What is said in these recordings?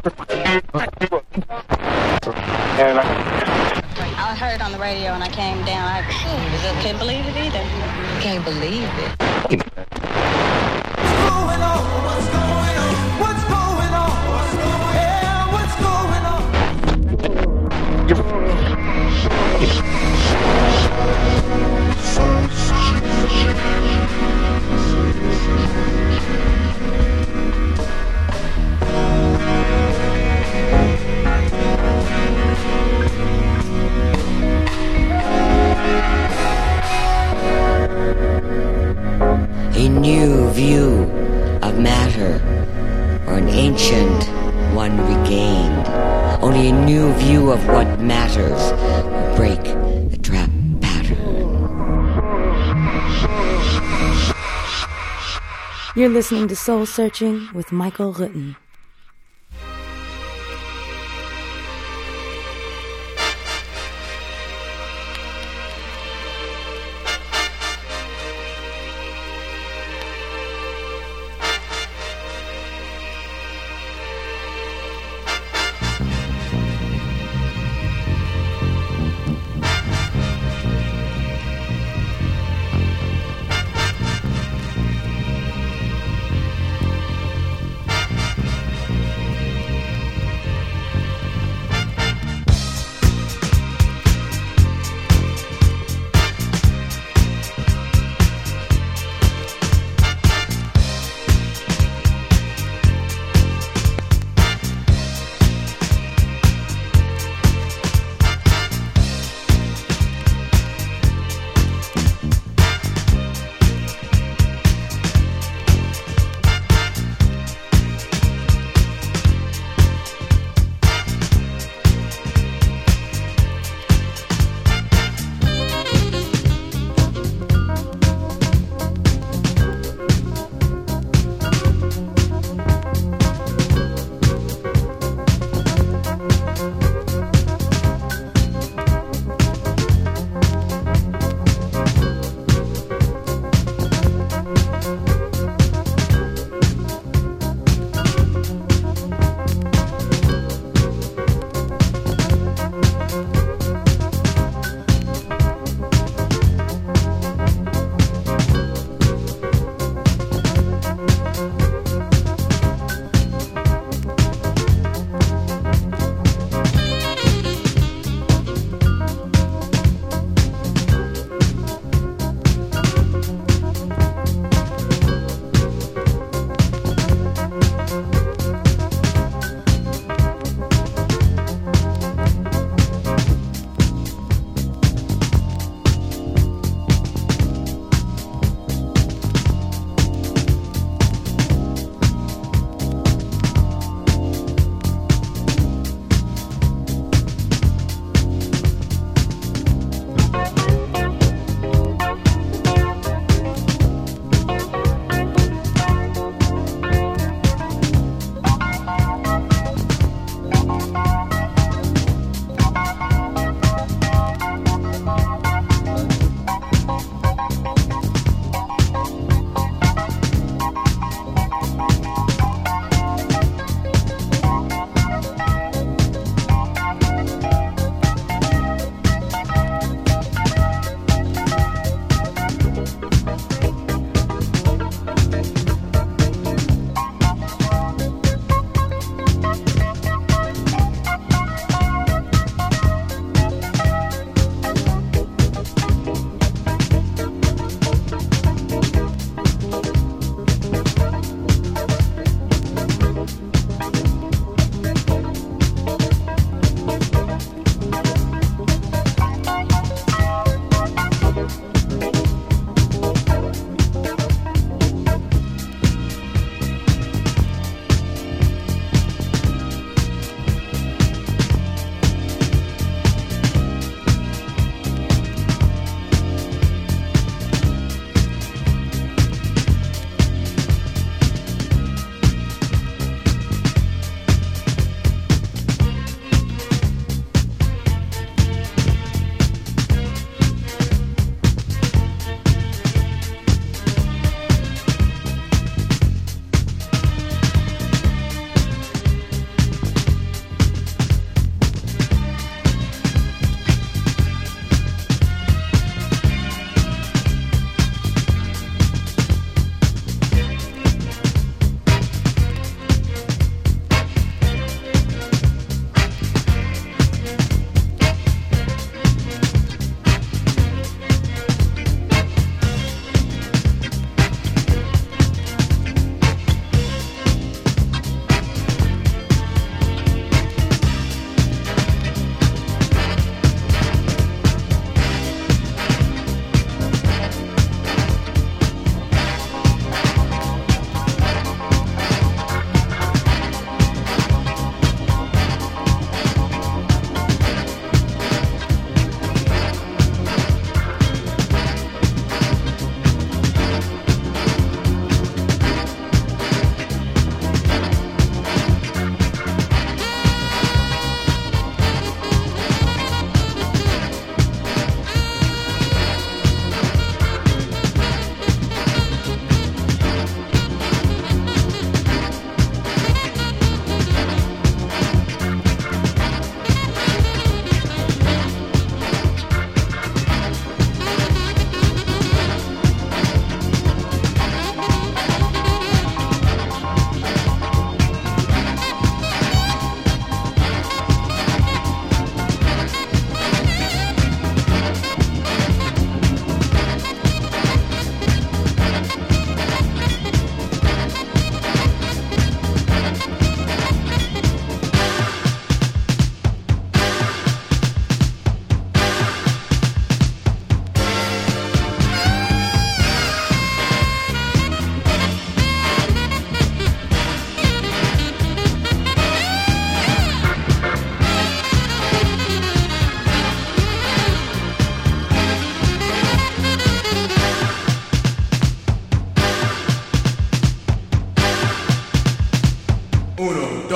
I heard it on the radio and I came down. I couldn't believe it either. Can't believe it. A new view of matter, or an ancient one regained. Only a new view of what matters will break the trap pattern. You're listening to Soul Searching with Michael Rutten.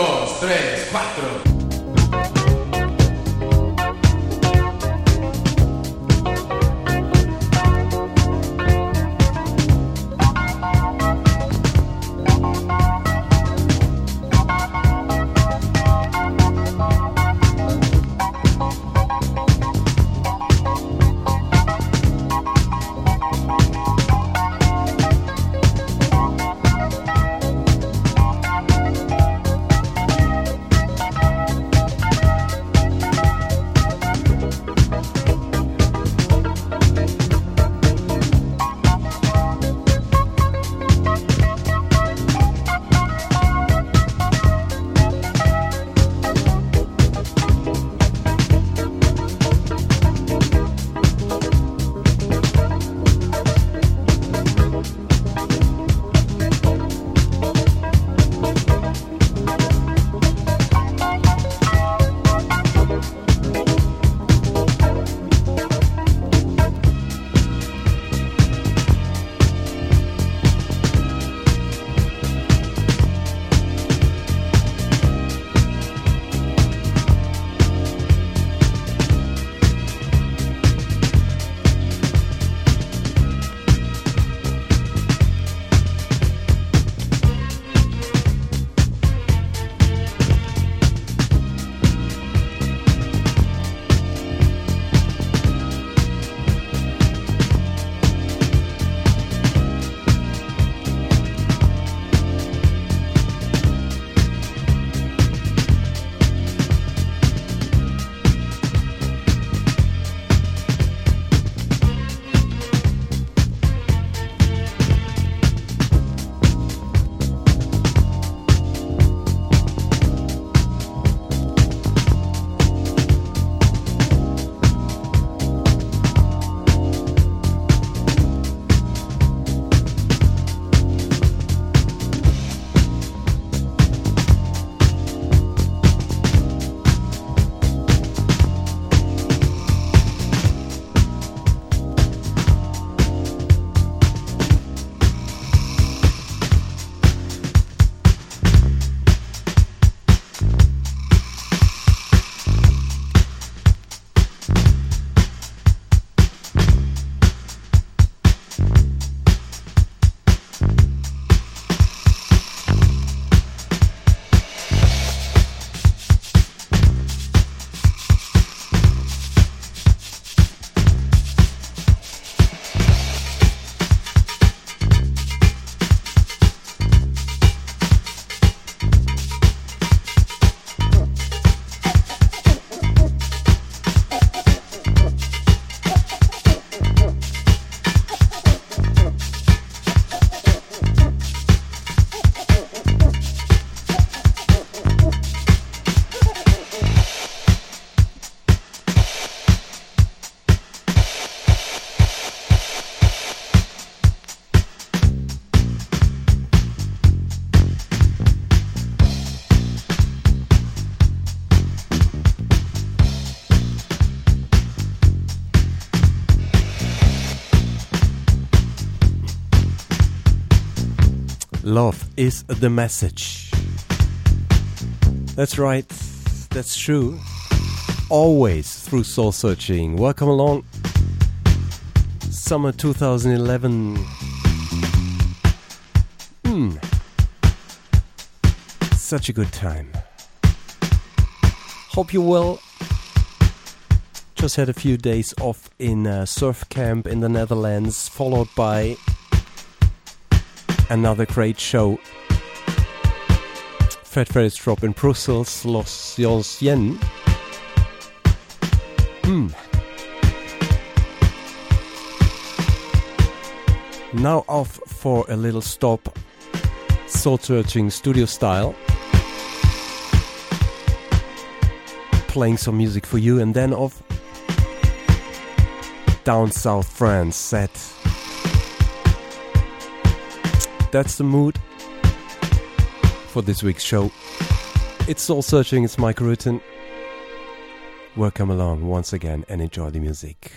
2, 3, 4. Love is the message. That's right, that's true. Always through soul searching. Welcome along. Summer 2011. Such a good time. Hope you're well. Just had a few days off in a surf camp in the Netherlands, followed by another great show. Fred Ferris drop in Brussels, Los Jolsien. Now off for a little stop, soul searching studio style. Playing some music for you, and then off down south France set. That's the mood for this week's show. It's Soul Searching, it's Mike Rutten. Welcome along once again and enjoy the music.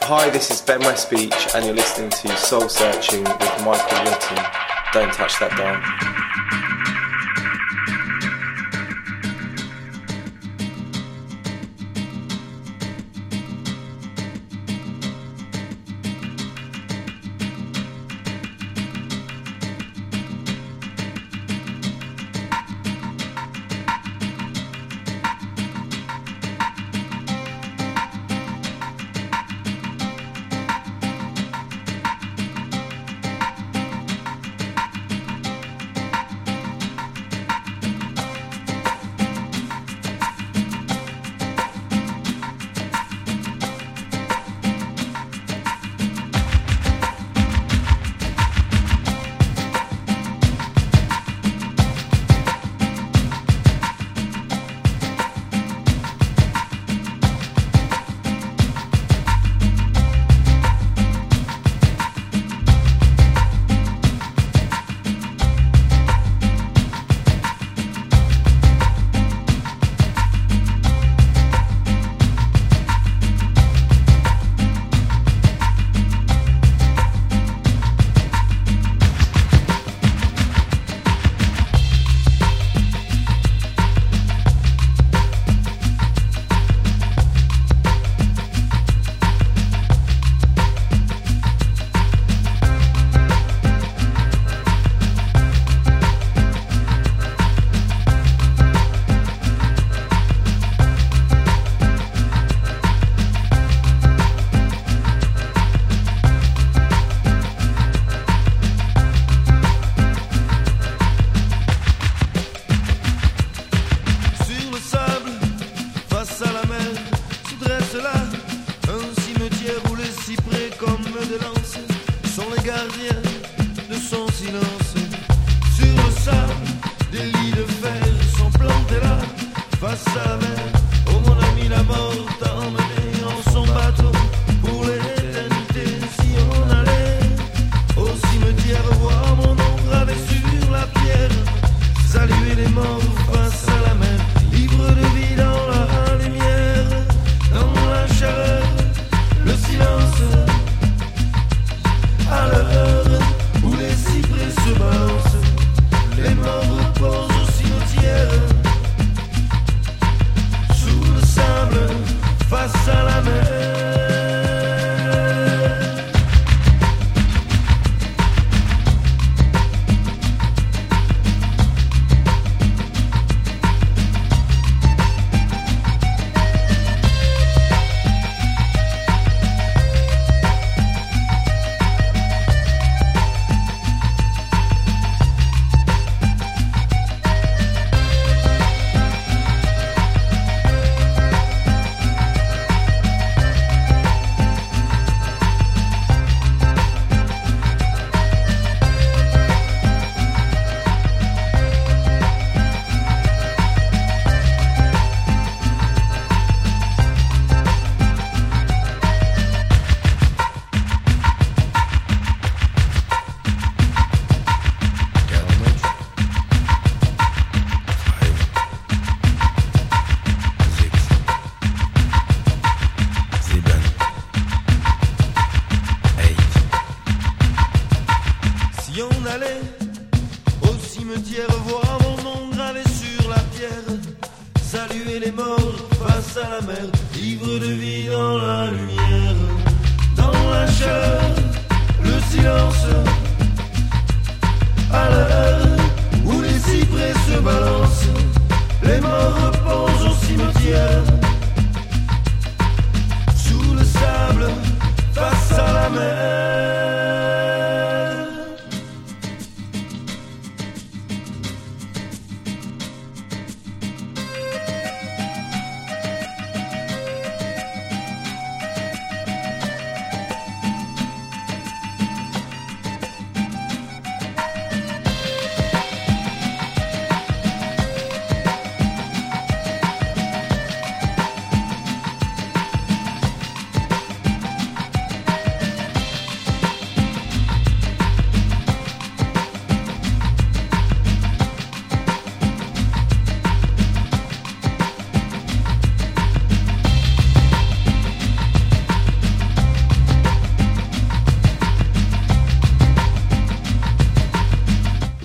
Hi, this is Ben Westbeach, and you're listening to Soul Searching with Michael Litton. Don't touch that dial.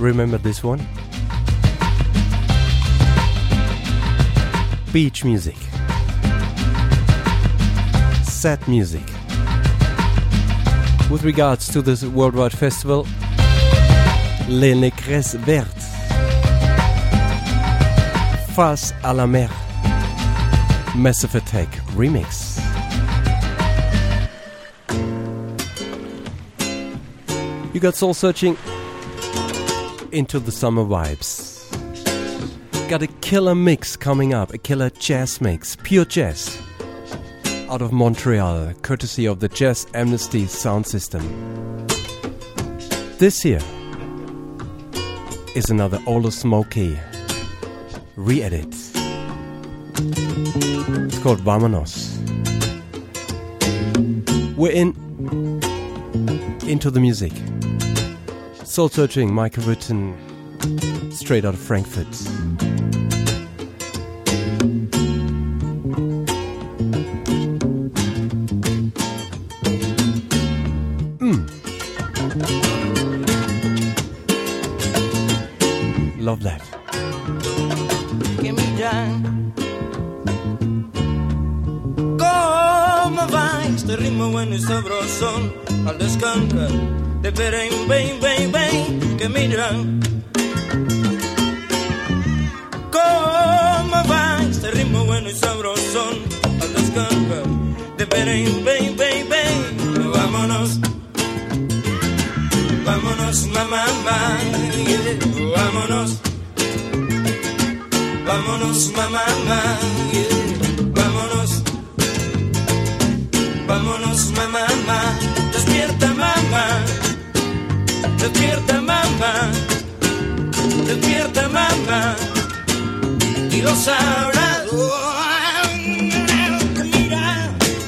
Remember this one? Beach music. Sad music. With regards to this worldwide festival, Les Négresses Vertes. Face à la mer. Massive Attack remix. You got Soul Searching into the summer vibes. Got a killer mix coming up, a killer jazz mix, pure jazz, out of Montreal, courtesy of the Jazz Amnesty sound system. This here is another Olo Smokey re-edit. It's called Vámonos. We're into the music. Soul Searching, Michael Rutten, straight out of Frankfurt. Love that. Give me down. ¿Cómo va este ritmo bueno y sabrosón al descanso? De bang, bang, bang, bang, que miran. ¿Cómo va este ritmo bueno y sabrosón al descanso? De bang, bang, bang, bang, vámonos. Vámonos, mamá, yeah. Vámonos. Vámonos, mamá, yeah. Vámonos. Vámonos, mamá, despierta, mamá. Despierta, mamá. Despierta, mamá. Y lo sabrás. Mira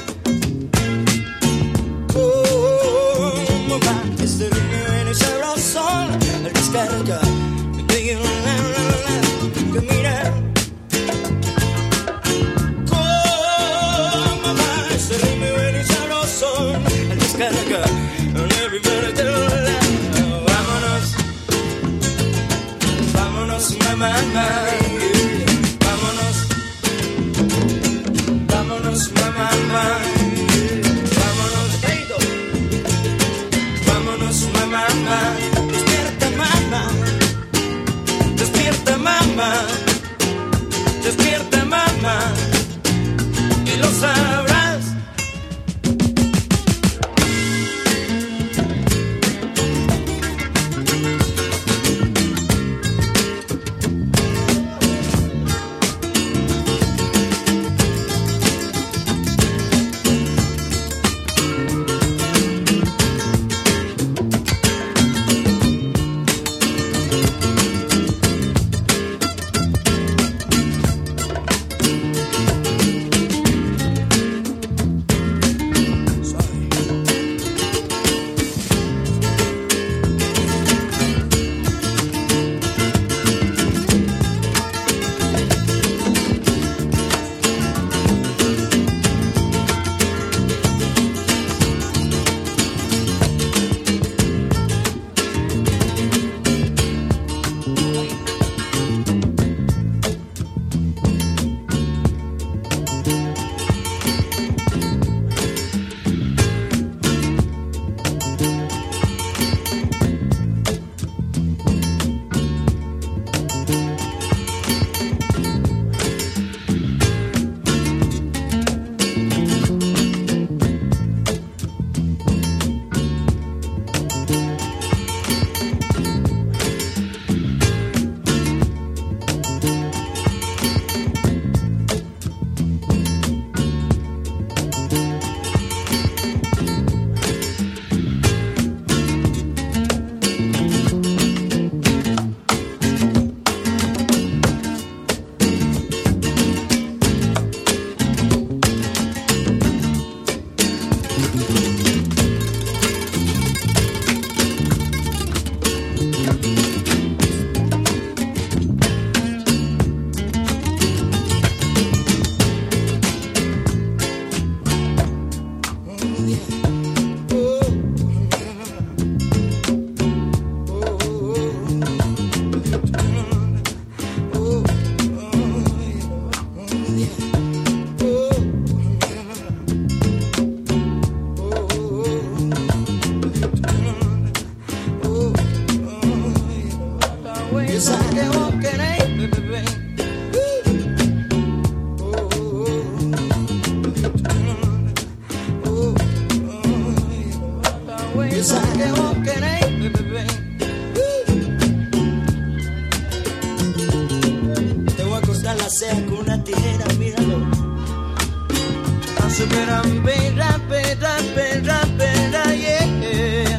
cómo va este ritmo en el sabrosón. El descarga. Que mira cómo va este ritmo en el sabrosón. El descarga. Vámonos, vámonos, mamá, yeah. Vámonos, super rapid, rapid, rapid, rapid, yeah.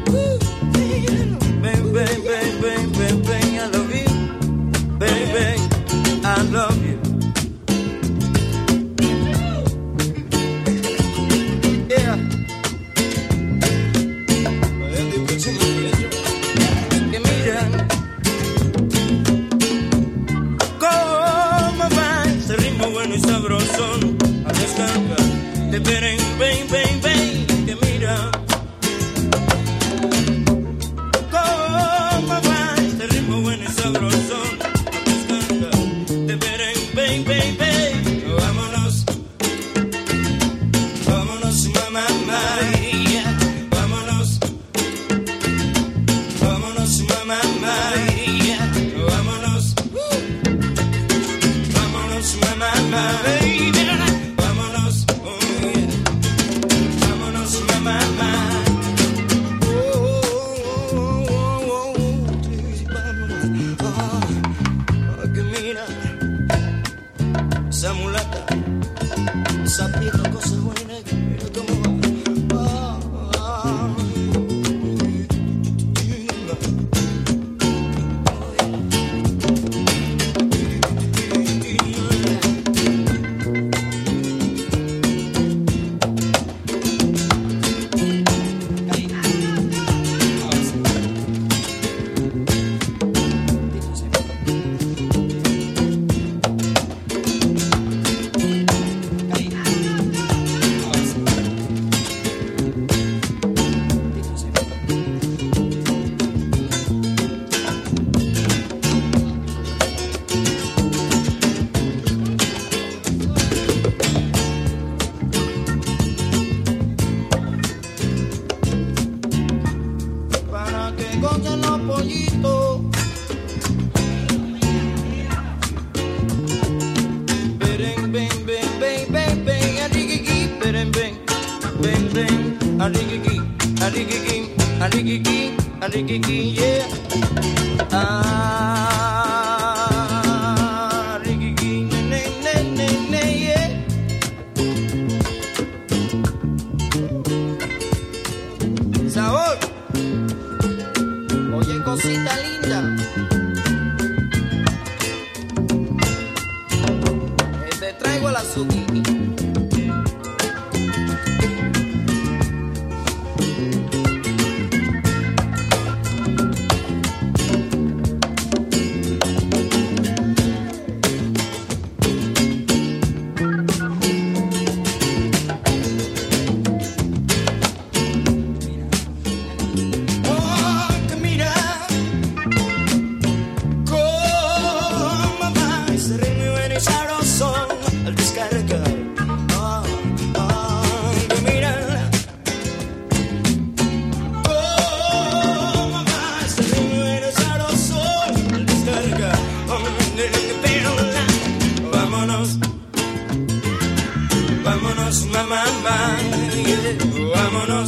Baby, baby, baby, baby, I love you. Baby, I love you. Yeah. Que miran cómo va este ritmo bueno y sabrosón. A descarga de ven, ven, ven, ven. Que mira cómo va este ritmo bueno y sabrosón. A descarga de ven, ven, ven, ven. Vámonos, vámonos, mamá, María. Vámonos, vámonos, mamá, María. Vámonos, vámonos, mamá, María. Vámonos, oh yeah. Vámonos, mamá, María. Que mira esa mulata, sabiendo cosas buenas, que mira cómo va. Para que gocen los pollitos. Beren, ben, ben, ben, ben, ben, arigigi, beren, ben, ben, ben, arigigi, arigigi, arigigi, arigigi, yeah. Arigigi, ne, ne, ne, ne, yeah. Sabor. Oye, cosita linda. Te traigo el azúcar. Oh, que mira cómo va ese ritmo bueno y sabroso al descargar. Oh, oh, que mira cómo va ese ritmo bueno y sabroso al descargar. Vámonos, vámonos, mamá, yeah. Vámonos.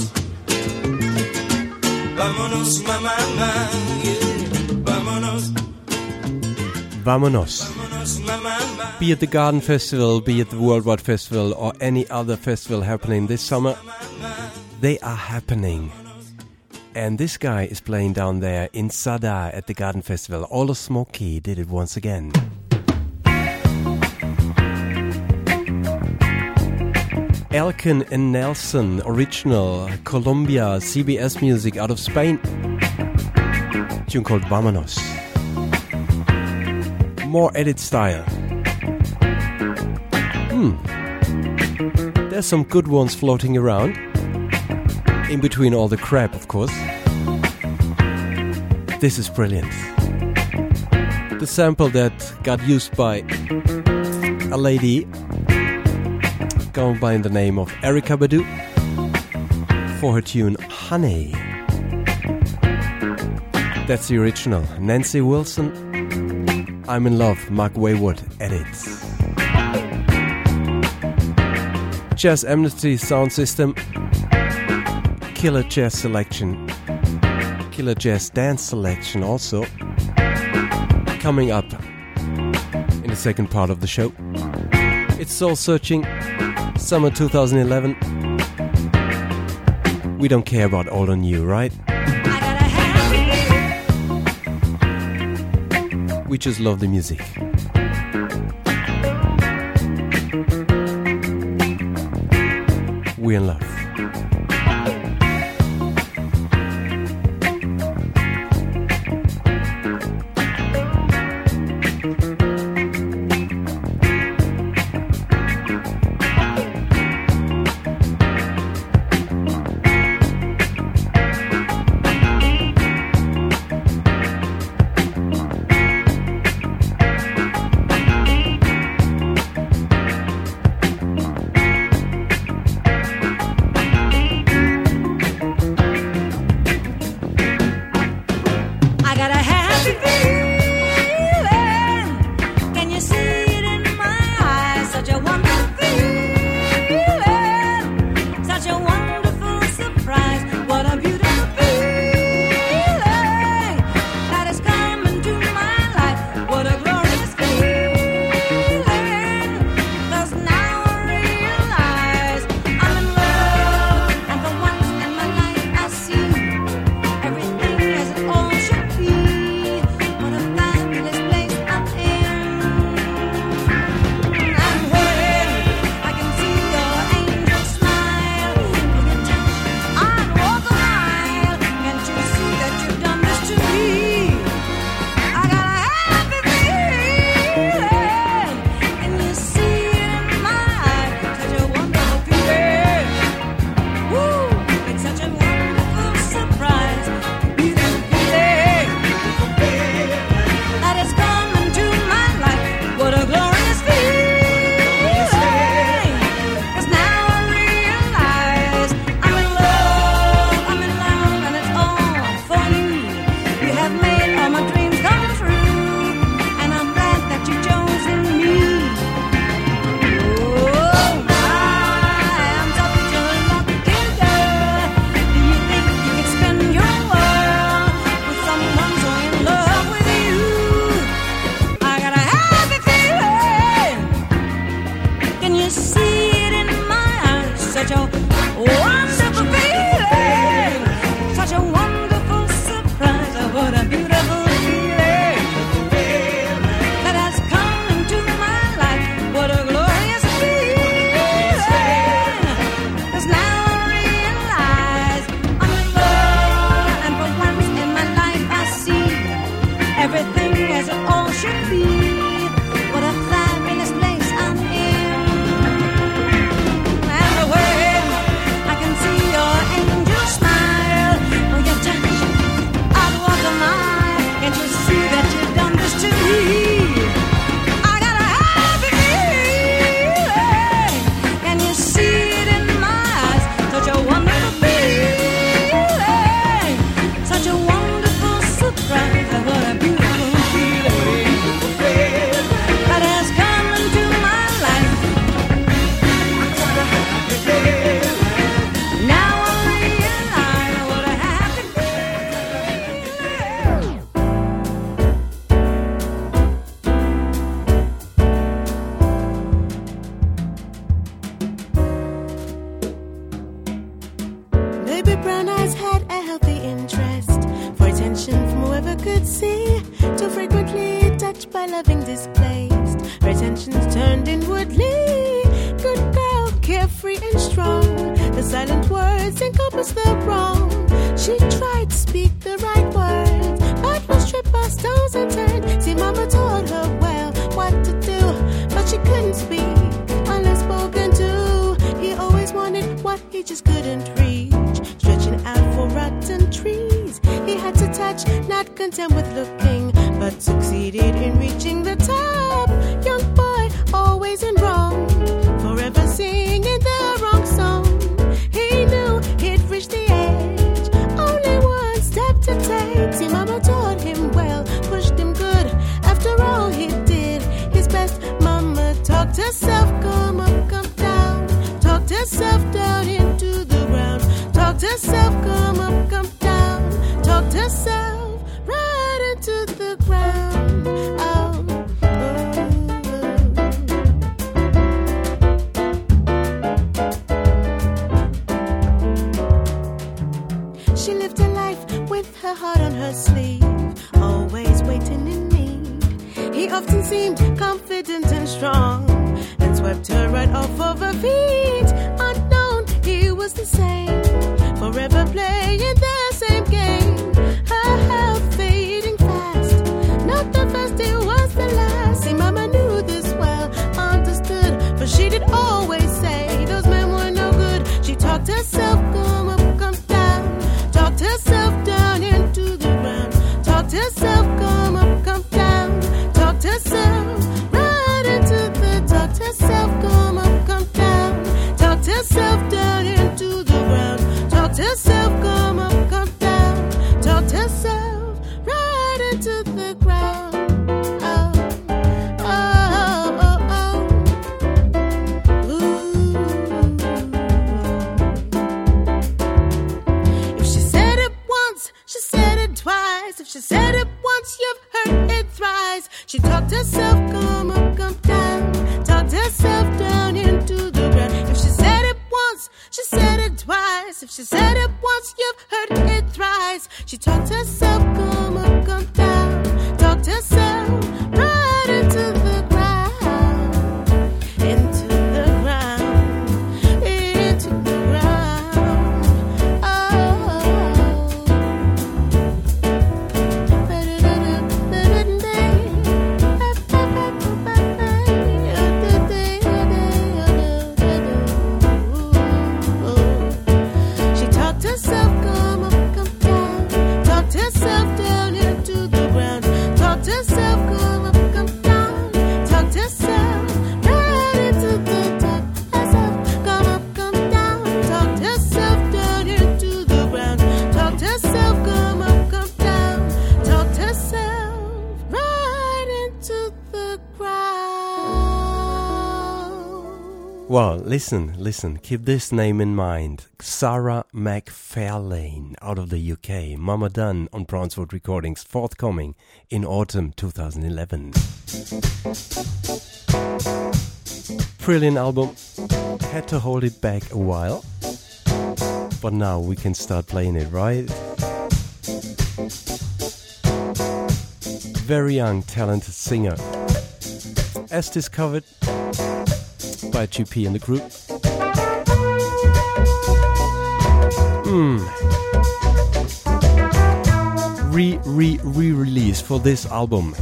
Vámonos, mamá, yeah. Vámonos, Vamonos. vámonos, mamá. Be it the Garden Festival, be it the Worldwide Festival, or any other festival happening this summer, they are happening. And this guy is playing down there in Sada at the Garden Festival. All of Smokey did it once again. Elkin and Nelson, original Colombia CBS music out of Spain. Tune called Vamonos. More edit style. There's some good ones floating around. In between all the crap, of course. This is brilliant. The sample that got used by a lady going by the name of Erykah Badu for her tune Honey. That's the original. Nancy Wilson, I'm in Love, Mark Wayward edits. Jazz Amnesty Sound System, killer jazz selection, killer jazz dance selection also, coming up in the second part of the show. It's Soul Searching Summer 2011. We don't care about old or new, right? We just love the music. We're in love. seemed confident and strong and swept her right off of her feet. Unknown, he was the same, forever playing the same game. Her health fading fast, not the first, it was the last. See, Mama knew this well, understood, but she did always say those men were no good. She talked herself, come up, come down, talked herself down into the ground, talked herself, come up, come down, talked herself right into the, talked herself, come up, come down, talked herself down into the ground, talked herself, come up, come down, talked herself right into the ground. She said it once, you've heard it thrice. She talked herself, come up, come down, talked herself down into the ground. If she said it once, she said it twice. If she said it once, you've heard it thrice. She talked herself, come up, come down, talked herself right into the ground, into the ground, into the ground. Oh. She talked herself, come up, come down, talked herself down into the ground, talked herself, come up, come down, talked herself right into the, talked herself, come up, come down, talked herself down into the ground, talked herself, come up, come down, talked herself right into the ground. Well, listen, keep this name in mind. Sarah McFarlane out of the UK. Mama Done on Brownswood Recordings, forthcoming in autumn 2011. Brilliant album. Had to hold it back a while, but now we can start playing it, right? Very young, talented singer. As discovered by GP and the group. Re-release for this album.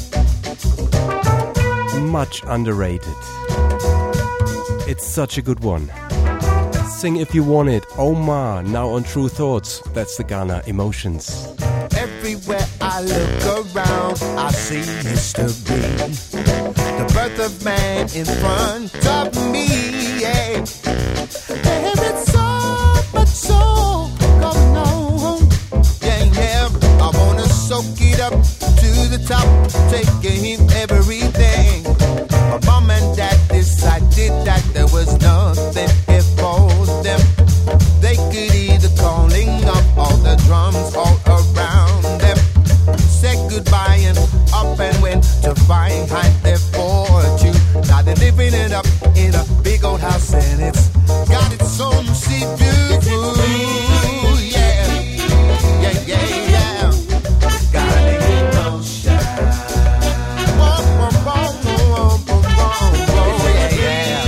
Much underrated. It's such a good one. Sing If You Want It, Omar, now on True Thoughts. That's the Ghana Emotions. Everywhere I look around, I see history. The birth of man in front of me, yeah. There is so much soul going on, yeah, yeah. I wanna soak it up to the top, taking everything. My mom and dad decided that there was nothing here for them. They could either calling up all the drums all around them, said goodbye and up and went to find their fortune. Now they're living it up in a big old house and it's got its own sea view. Yeah, yeah, yeah, yeah. Got an emotion. Whoa, whoa, whoa, whoa, whoa, whoa, yeah, yeah.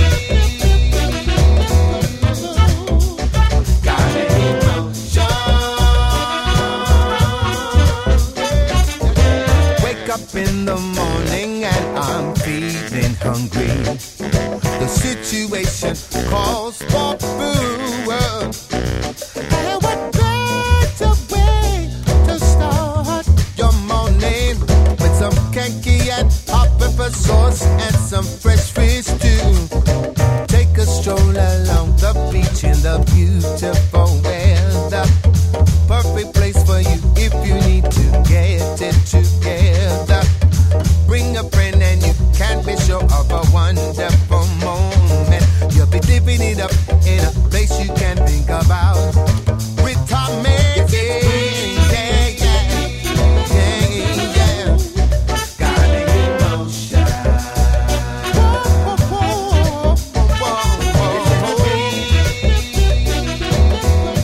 Got an emotion. Wake up in the morning and I'm feeling hungry. The situation calls for food. And what better way to start your morning with some cakey and hot pepper sauce and some fresh fish too. Take a stroll along the beach in the beautiful weather. Perfect place for you if you need to get it together. Bring a friend and you can be sure of a wonderful moment. You'll be living it up in a place you can think about. Retirement, yeah, yeah, yeah, yeah, yeah. Got an emotion. Whoa, whoa, whoa, whoa, whoa, whoa.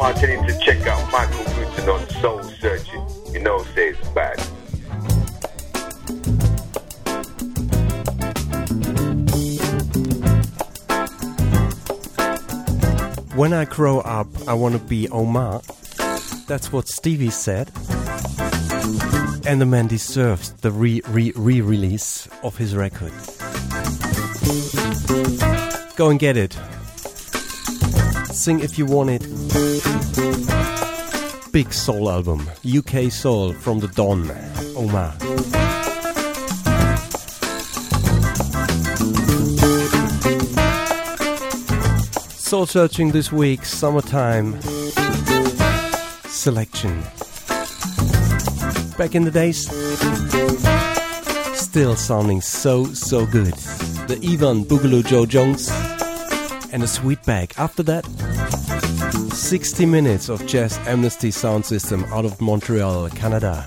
I tell you to check out Michael Rutten on Soul Searching. You know, say it's bad. When I grow up, I want to be Omar. That's what Stevie said. And the man deserves the re-release of his record. Go and get it. Sing If You Want It. Big soul album. UK soul from the Don. Omar. Soul Searching this week, summertime selection. Back in the days, still sounding so good. The Ivan Boogaloo Joe Jones and a Sweetback. After that, 60 minutes of Jazz Amnesty sound system out of Montreal, Canada.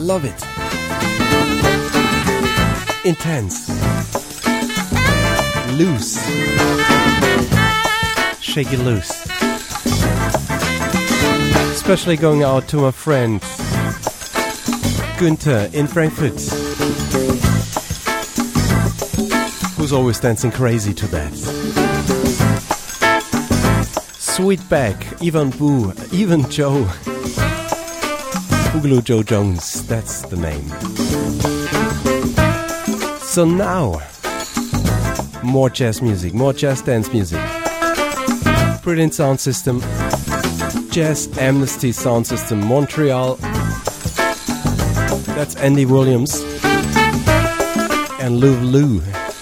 love it. Intense. Loose. Shake it loose. Especially going out to my friend Günther in Frankfurt, who's always dancing crazy to that. Sweetback, Ivan Boo, Even Joe, Boogaloo Joe Jones, that's the name. So now, more jazz music, more jazz dance music. Brilliant sound system, Jazz Amnesty sound system, Montreal. That's Andy Williams and Lou Lou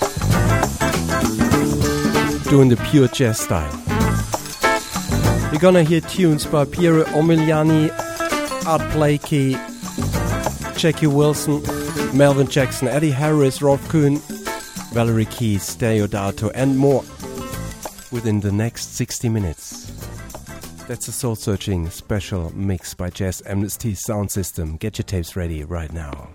doing the pure jazz style. You're gonna hear tunes by Piero Umiliani, Art Blakey, Jackie Wilson, Melvin Jackson, Eddie Harris, Rolf Kuhn, Valerie Keys, Deodato, and more within the next 60 minutes. That's a Soul Searching special mix by Jazz Amnesty Sound System. Get your tapes ready right now.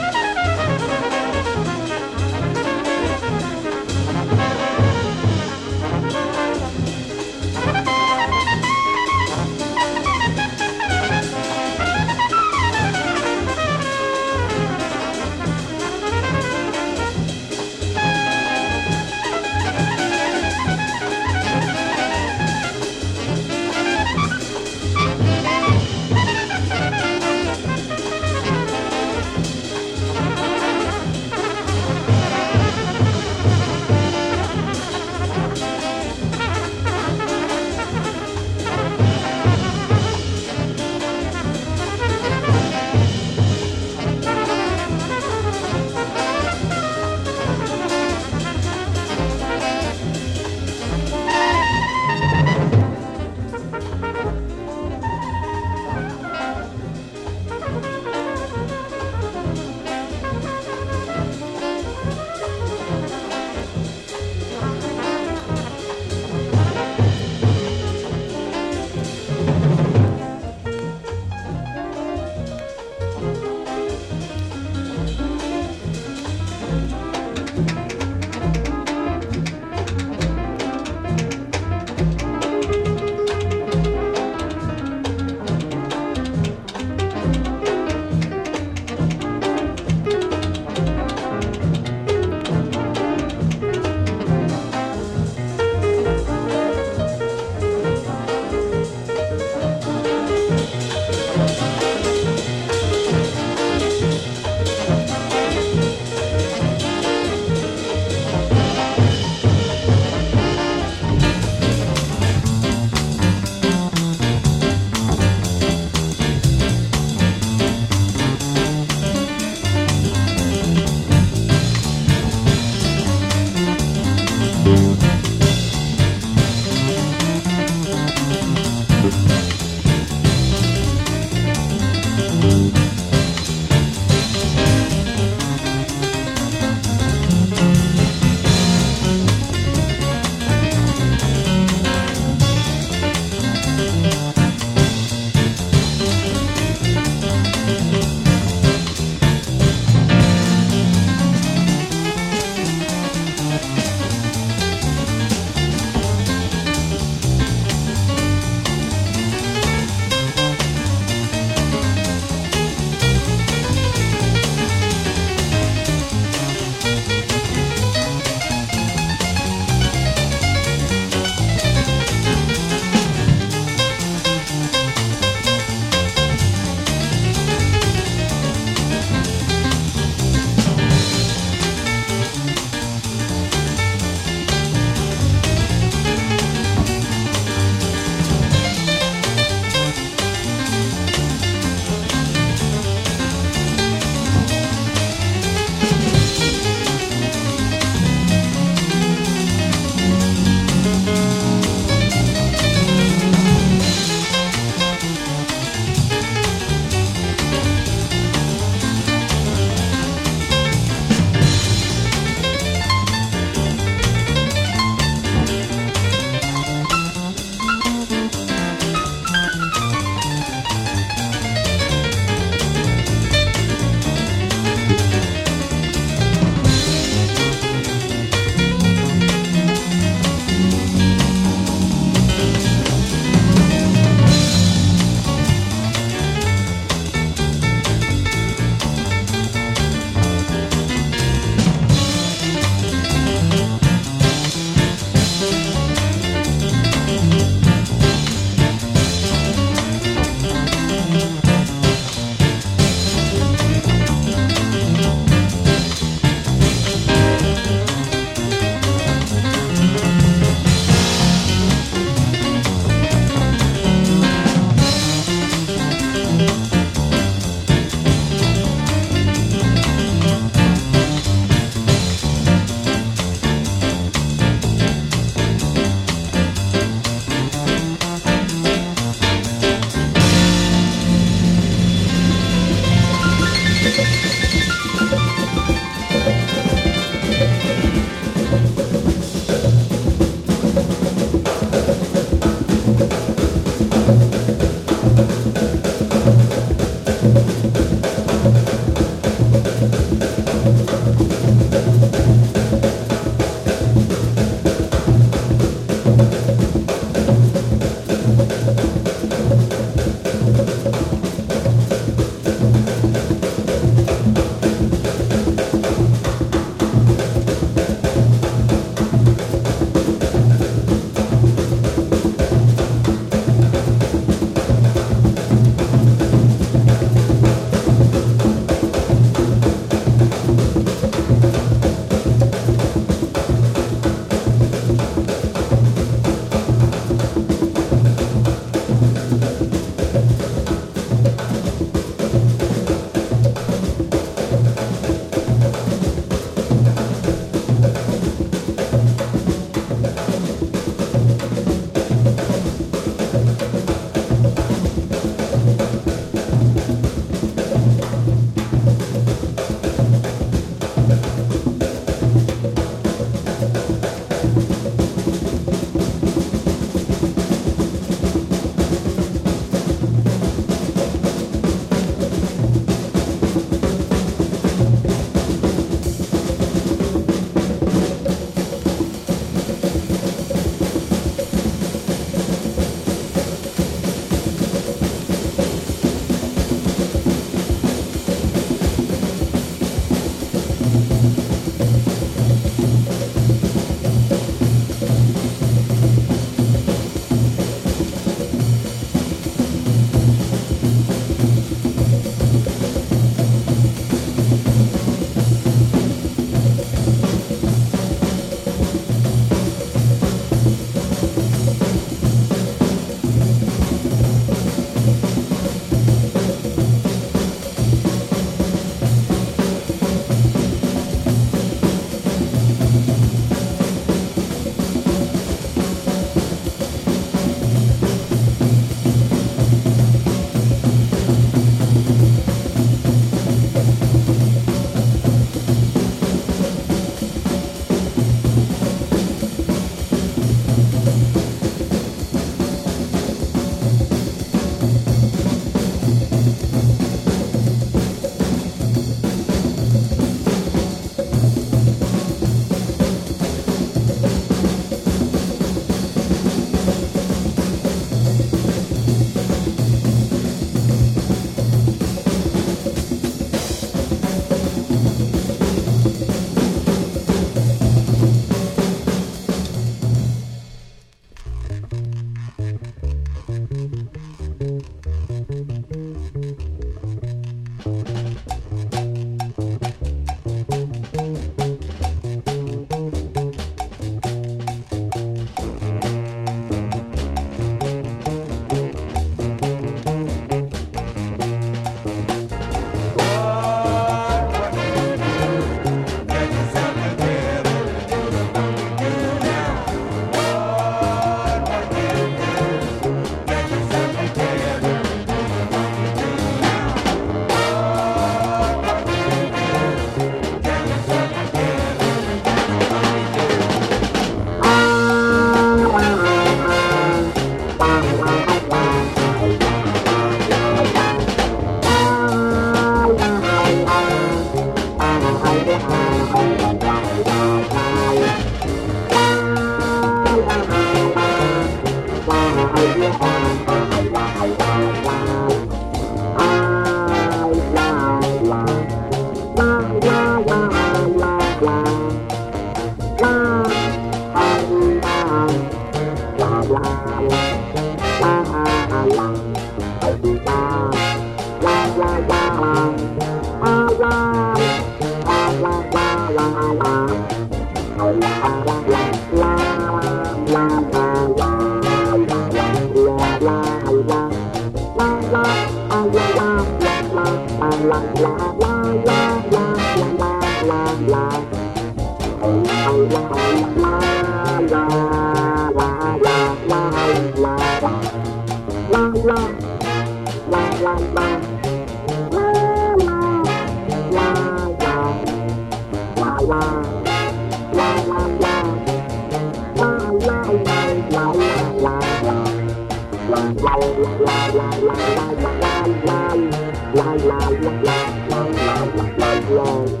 la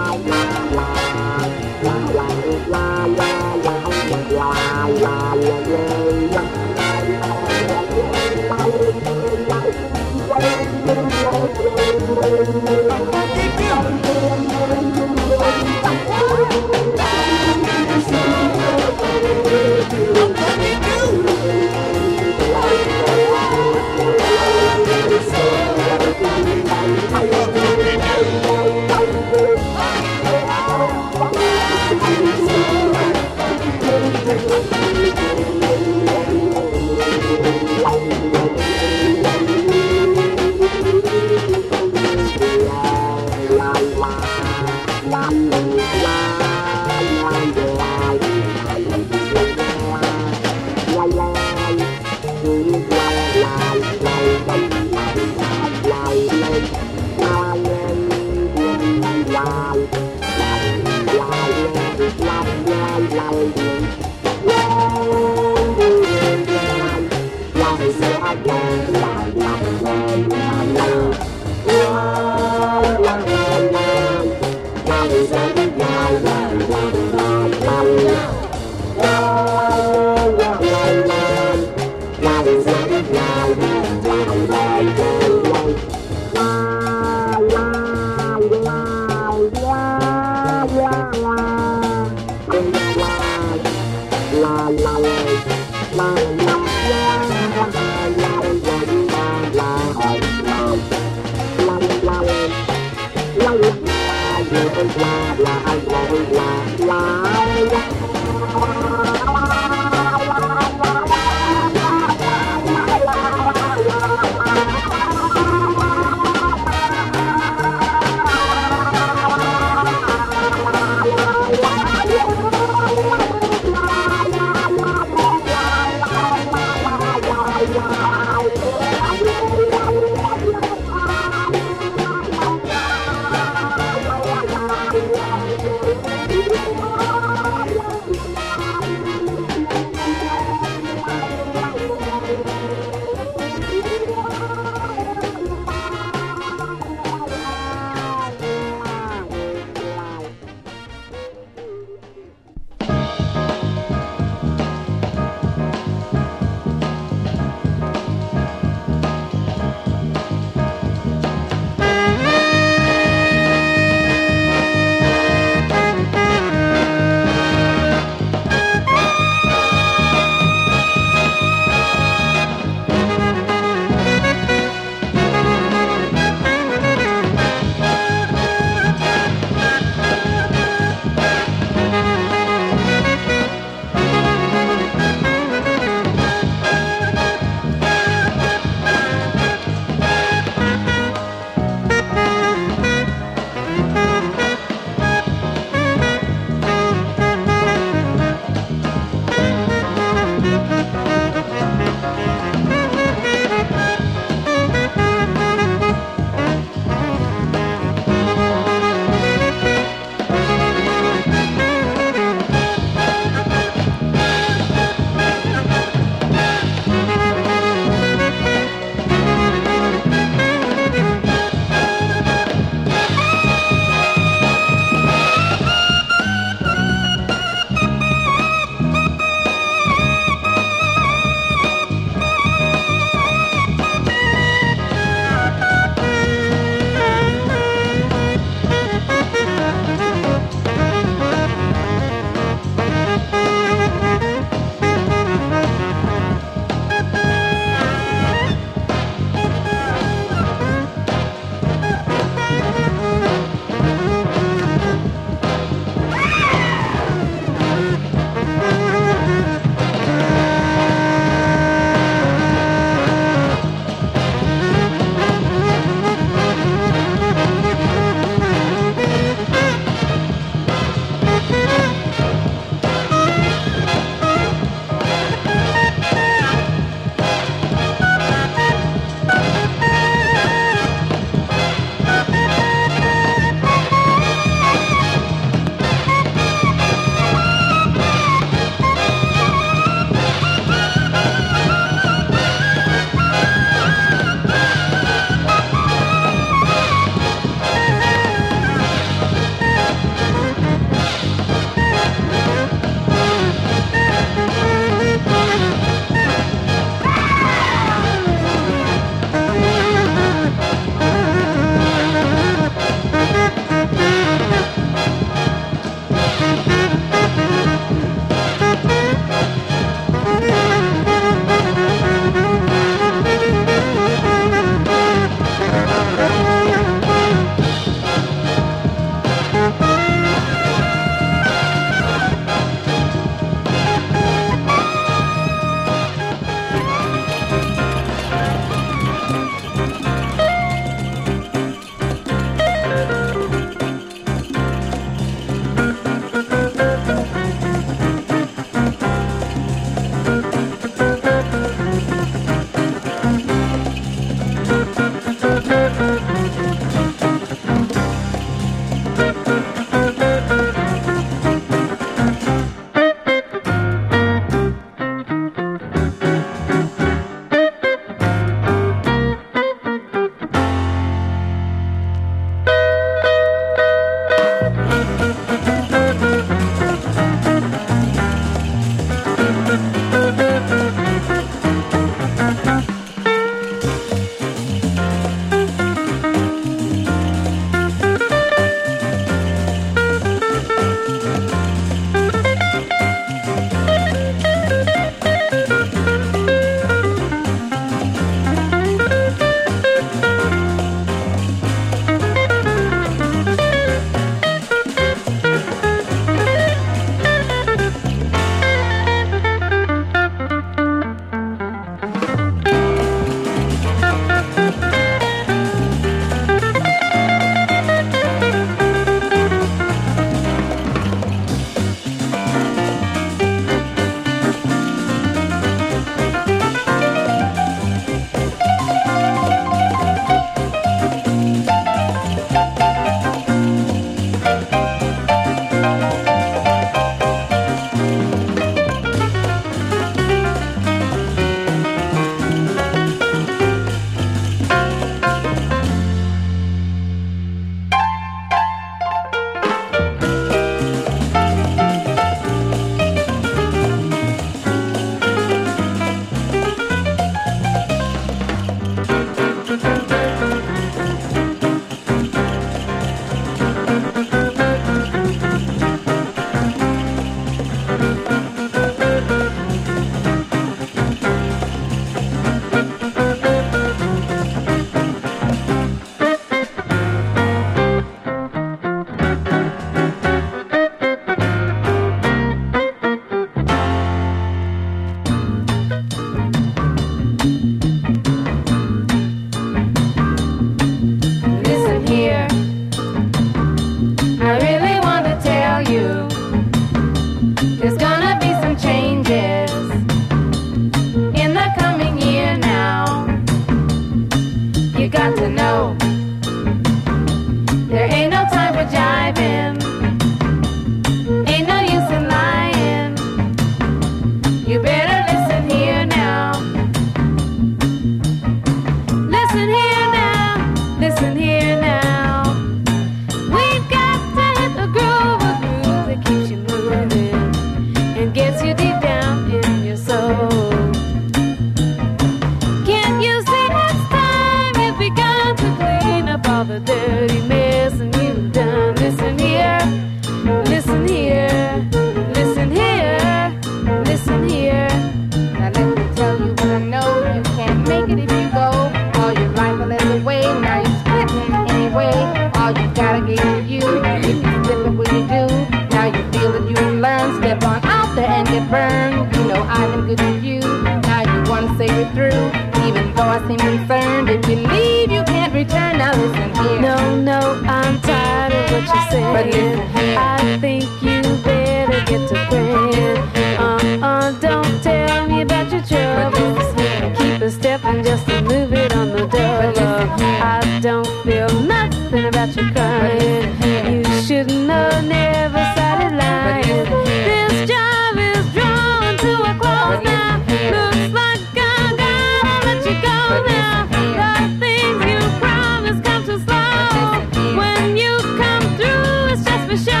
way through. Even though I seem concerned, if you leave, you can't return. Now listen here. No, I'm tired of what you're saying. But listen here. I think you better get to praying. Don't tell me about your troubles. Keep a step and just move it on the double. I don't feel nothing about your crying. You shouldn't have never started lying. This job is drawn to a close now. Looks like I gotta let you go now. The things you promised come too slow. When you come through, it's just for show.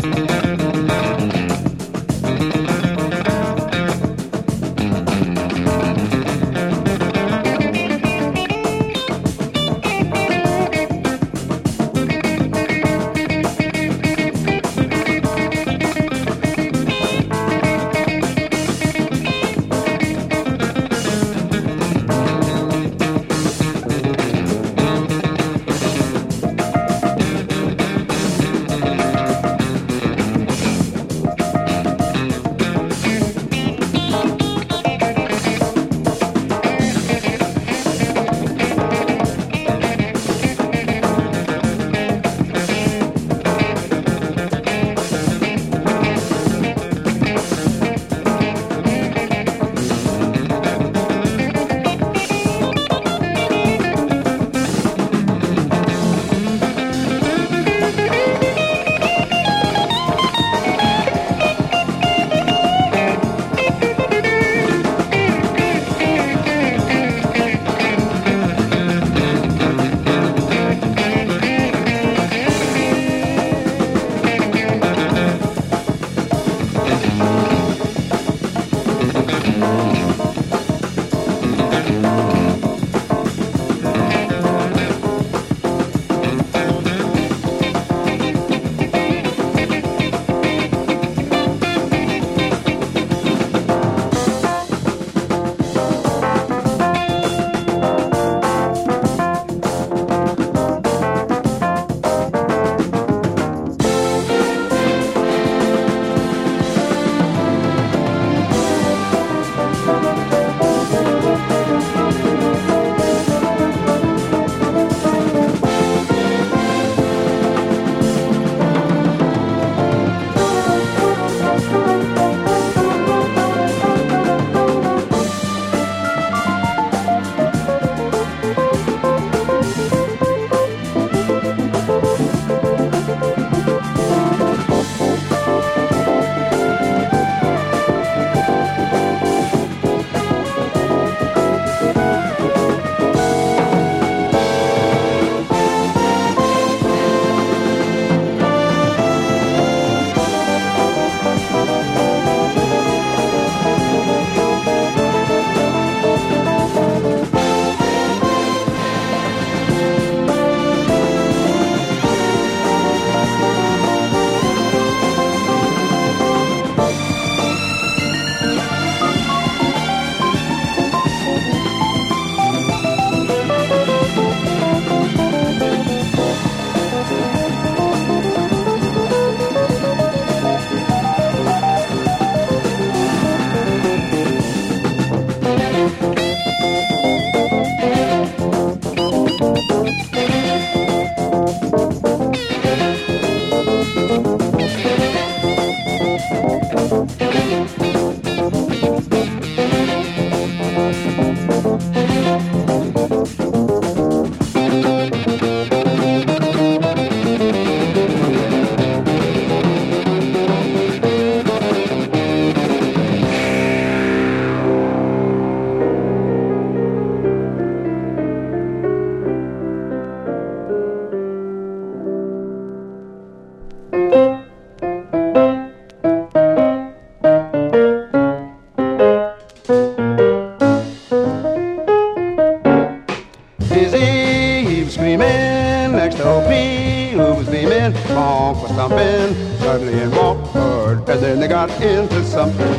Into something.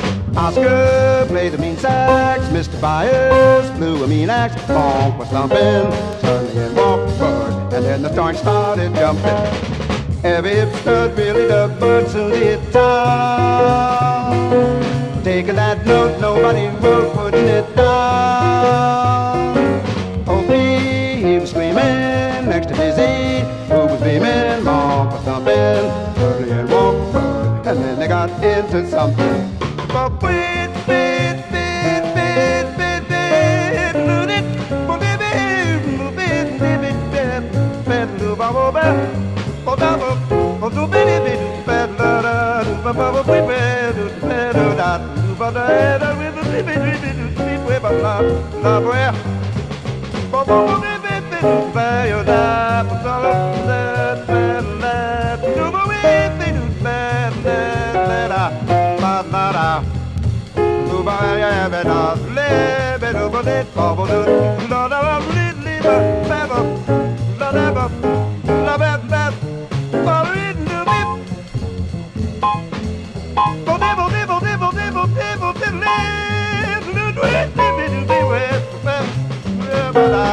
Oscar played the mean sax, Mr. Byers blew a mean axe. Funk was thumping, suddenly in walked Bud, and then the joint started jumping. Every hip stud really dug, but soon hit town. Taking that note, nobody was putting it down. Oh, he was screaming next to Dizzy, who was beaming. Funk was thumping, suddenly in walked Bud, and then they got into something.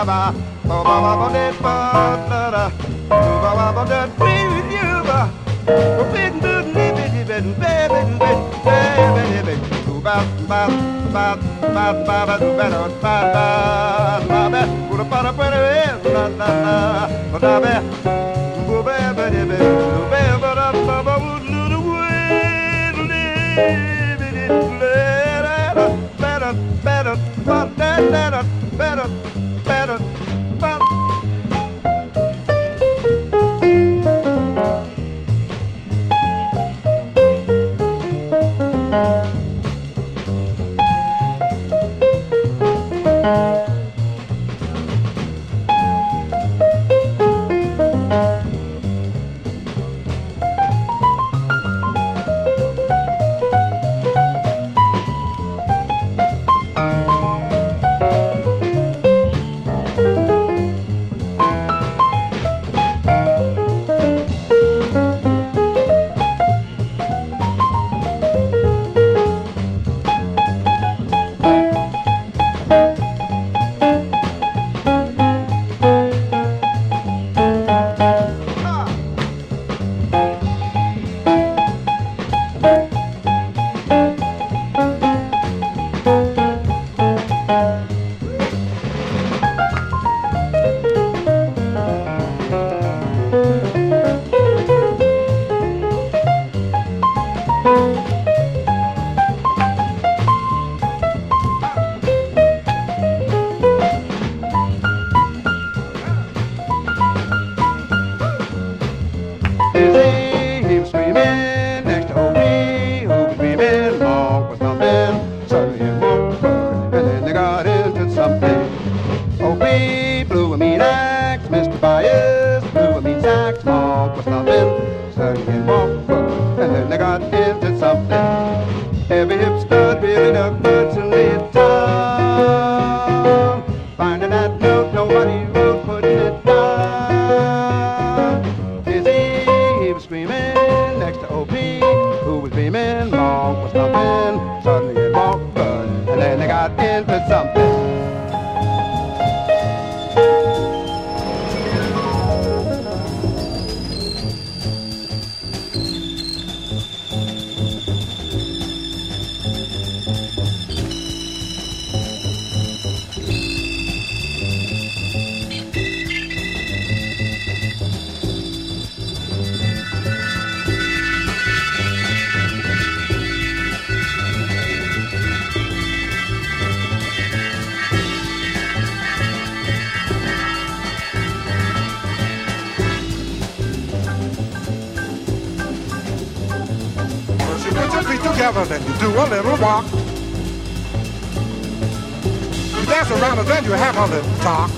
together, then you do a little walk. You dance around and then you have a little talk.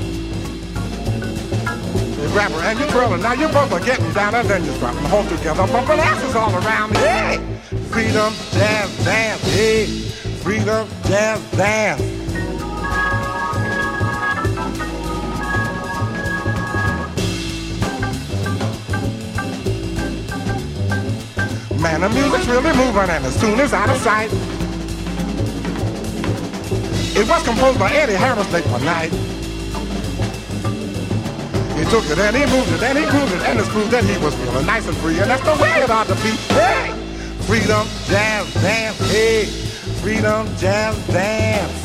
You grab her and you twirl her, now you both are getting down and then you strap them home together, bumping asses all around. Hey! Freedom, jazz, dance, hey! Freedom, jazz, dance. Man, the music's really moving and as soon as out of sight. It was composed by Eddie Harris late one night. He took it and he moved it and he grooved it and it's proved that he was feeling nice and free, and that's the way it ought to be. Hey! Freedom, jazz, dance, hey! Freedom, jazz, dance.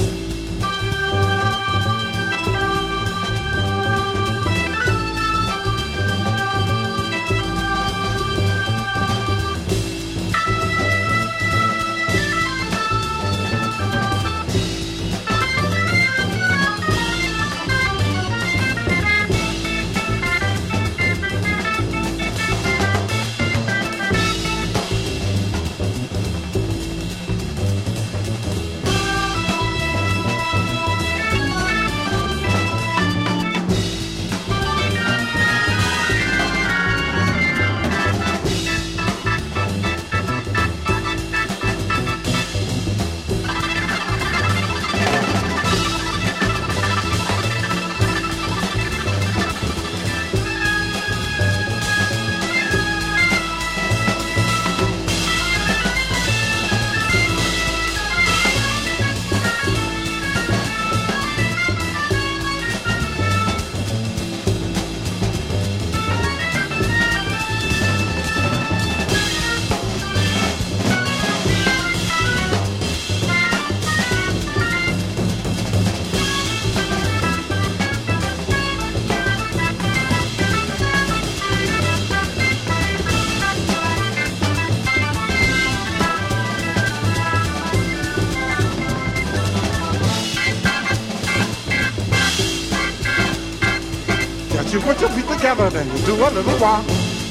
you put your feet together, then you do a little walk.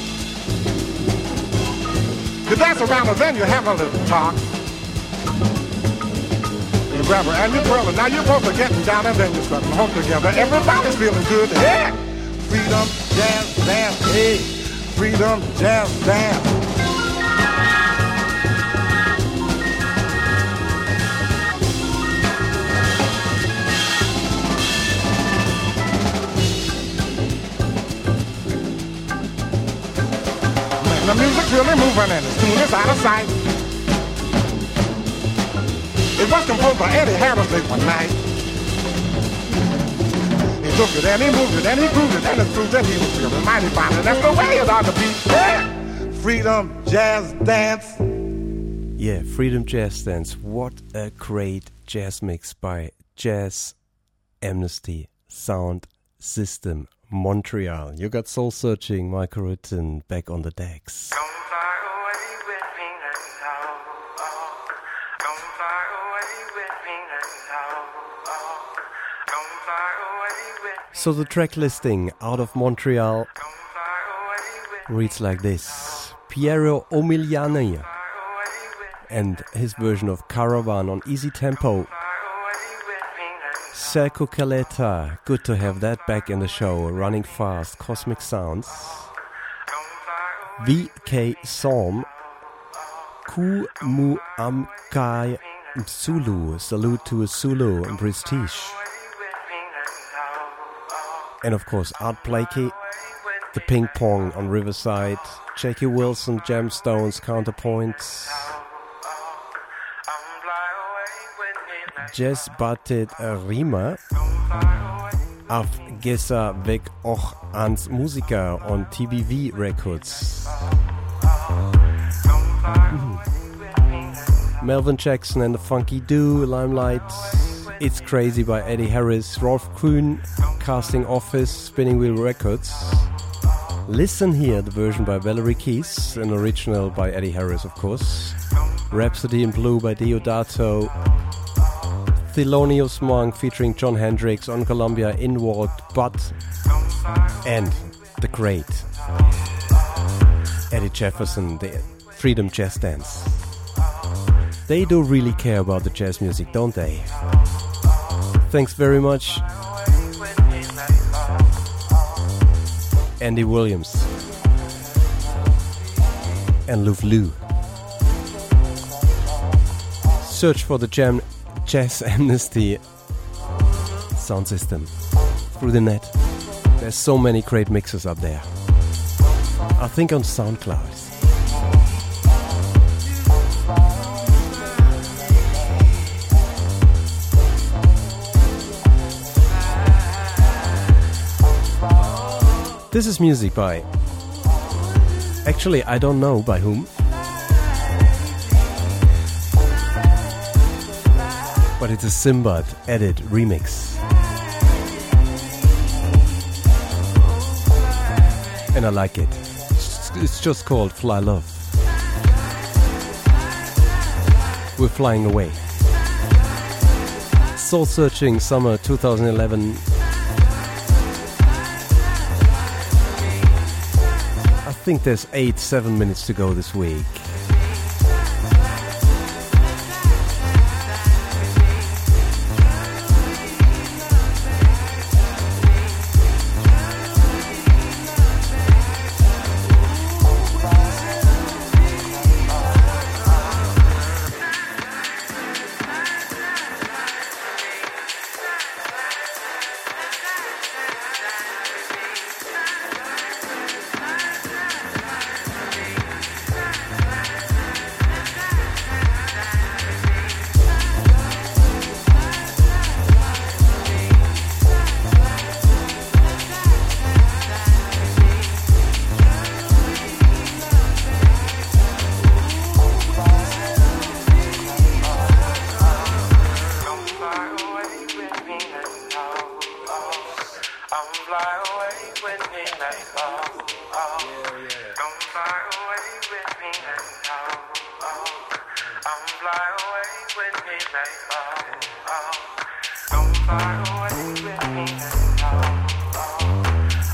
You dance around and then you have a little talk. You grab her and you twirl her. Now you're both are getting down and then you strut and hold together. Everybody's feeling good. Hey! Freedom, jazz, dance. Hey! Freedom, jazz, dance. The music's really moving and the tune is out of sight. It was composed by Eddie Harris late one night. He took it and he moved it and he grooved it and it proved that he was feeling mighty fine. And that's the way it ought to be. Yeah. Freedom Jazz Dance. Yeah, Freedom Jazz Dance. What a great jazz mix by Jazz Amnesty Sound System Montreal. You got Soul Searching, Michael Rutten back on the decks. So the track listing out of Montreal reads like this. Piero Umiliani and his version of Caravan on easy tempo. Serco Caleta, good to have that back in the show, running fast, cosmic sounds. VK Psalm, Ku Mu Amkai Zulu, salute to a Zulu and Prestige. And of course Art Blakey, The Ping Pong on Riverside, Jackie Wilson, Gemstones, Counterpoints. Jazz battet Rima auf Gessa weg auch ans Musiker on TBV Records. Melvin Jackson and the Funky Do, Limelight, It's Crazy by Eddie Harris, Rolf Kuhn, Casting Office, Spinning Wheel Records. Listen here, the version by Valerie Keys, an original by Eddie Harris of course. Rhapsody in Blue by Deodato. Thelonious Monk featuring John Hendricks on Columbia, Inward, Butt, and the great Eddie Jefferson, the Freedom Jazz Dance. They do really care about the jazz music, don't they? Thanks very much, Andy Williams and Luv Lu. Search for the Jazz Amnesty sound system through the net. There's so many great mixes up there. I think on SoundCloud. This is music by... Actually, I don't know by whom. But it's a Simbad edit remix. And I like it. It's just called Fly Love. We're flying away. Soul Searching Summer 2011. I think there's 7 minutes to go this week. I'm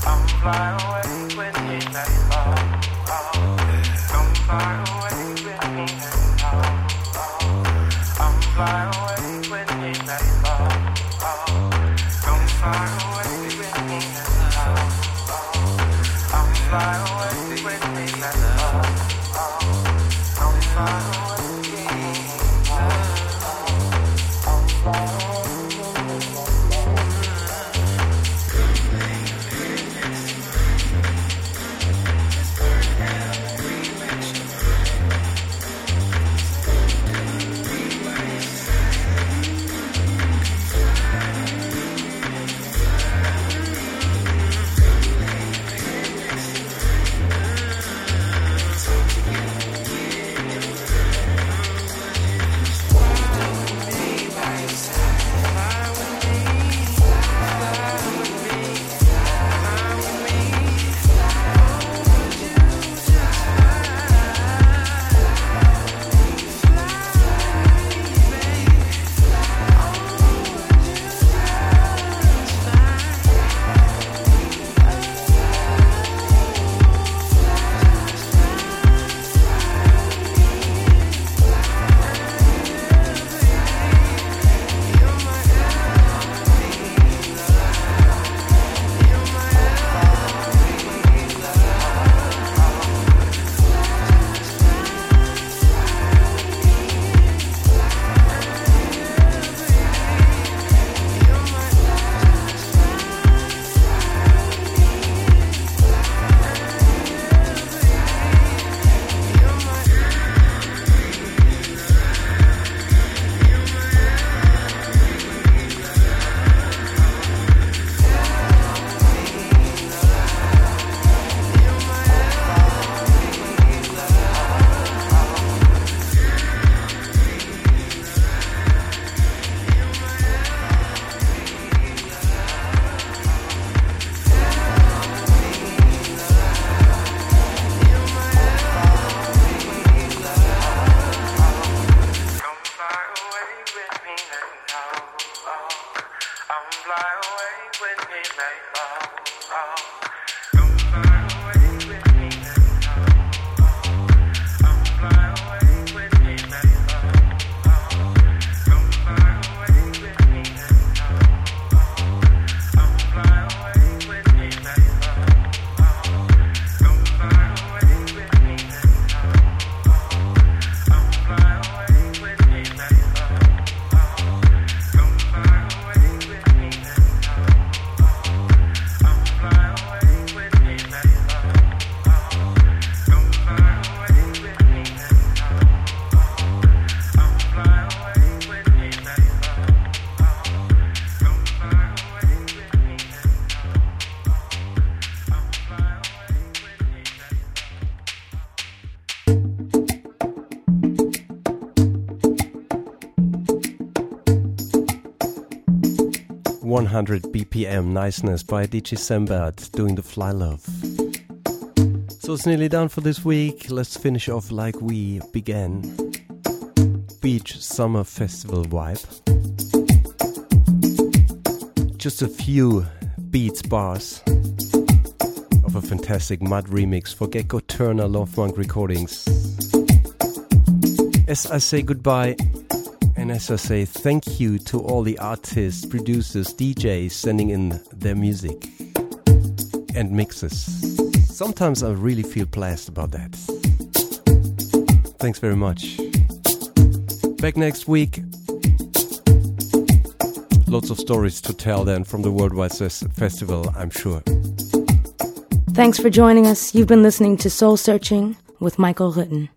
100 BPM niceness by DJ Sembert doing the Fly Love. So it's nearly done for this week. Let's finish off like we began. Beach Summer Festival vibe. Just a few beats bars of a fantastic mud remix for Gecko Turner Love Monk Recordings. As I say goodbye, and as I say thank you to all the artists, producers, DJs sending in their music and mixes. Sometimes I really feel blessed about that. Thanks very much. Back next week. Lots of stories to tell then from the Worldwide Festival, I'm sure. Thanks for joining us. You've been listening to Soul Searching with Michael Rutten.